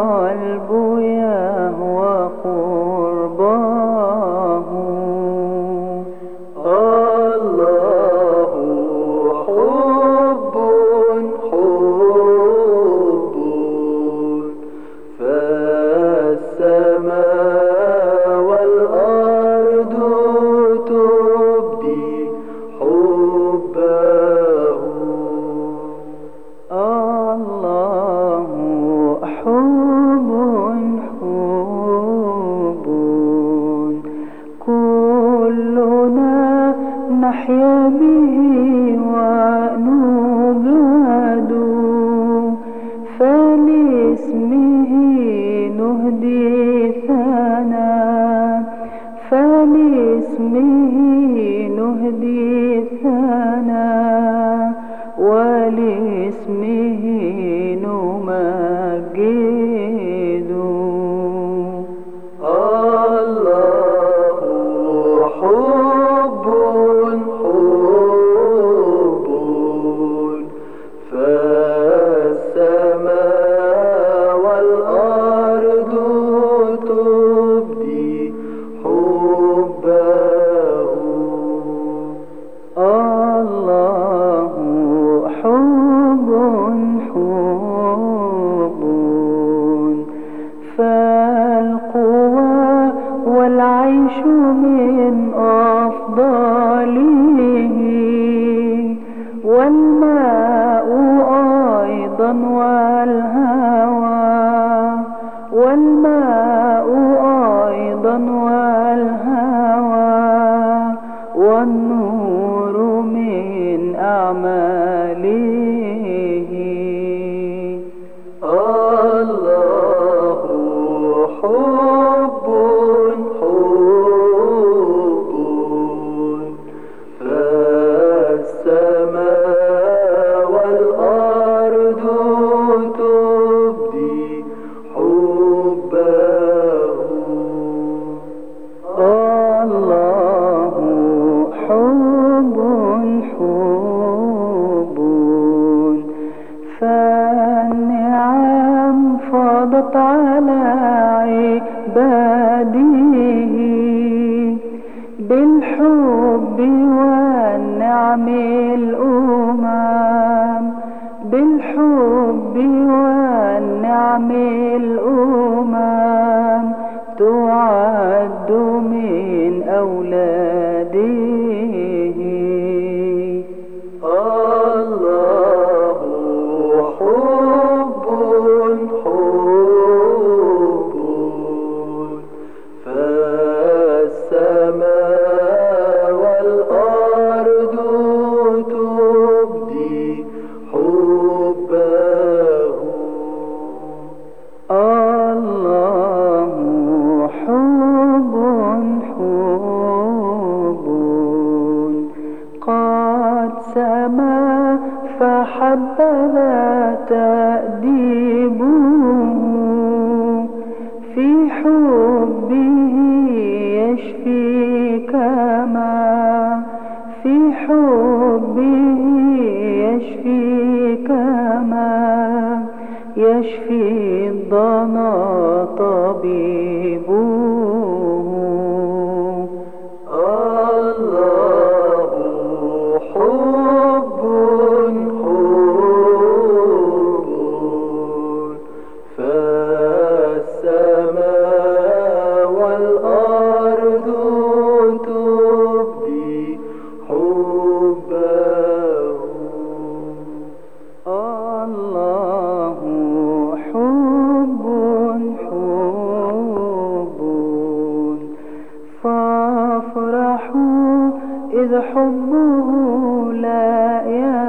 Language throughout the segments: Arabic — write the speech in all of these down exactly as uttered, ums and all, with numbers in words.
القلب يهوى قرباه. الله حب حب فالسماء والأرض تبدي حبه. الله حب حب كلنا نحيا به ونجاد، فلاسمه نهدي ثناء، فلاسمه نهدي ثناء، ولاسمه نمجد. الله حب حب فالسماء والأرض تبدي حبه. الله حب حب فالقوى والعيش من أفضاله، والماء أيضا والهوى، والماء أيضا والهوى، والنور من أعماله. الله حب حب فالسماء والأرض تبدي حبه. الله حب حب فالنعم فاضت على عباده بالحب والنعم الأمم، بالحب والنعم الأمم تعد من أولاده. الله حب حب فالسماء والأرض تبدي حبه. الله حب حب قد سما فحب لا تأديبه، في حبه يشفي كما، في حبه يشفي كما يشفي الضنا طبيبه. الله حب حب فالسماء والأرض تبدي حبه. الله حب حب فافرحوا إذ حبه لا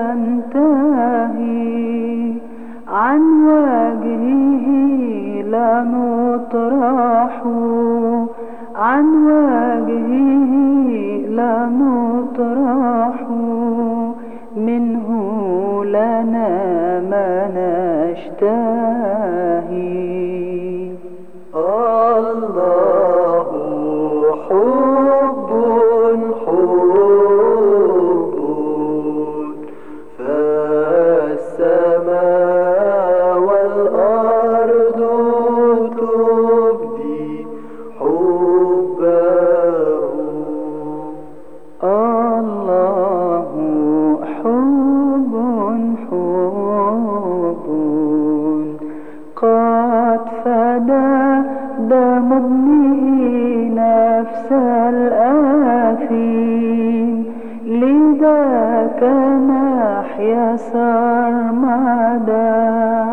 ينتهي، عن وجهه لا نطرح، عن وجهه لا نطرح، منه لنا ما نشتهي. الله حب حب فالسماء والأرض فدى دم ابنه نفس الآثيم، لذاك نحيا سرمدا،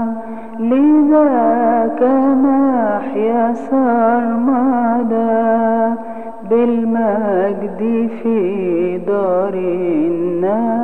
لذاك نحيا سرمدا بالمجد في دار النار.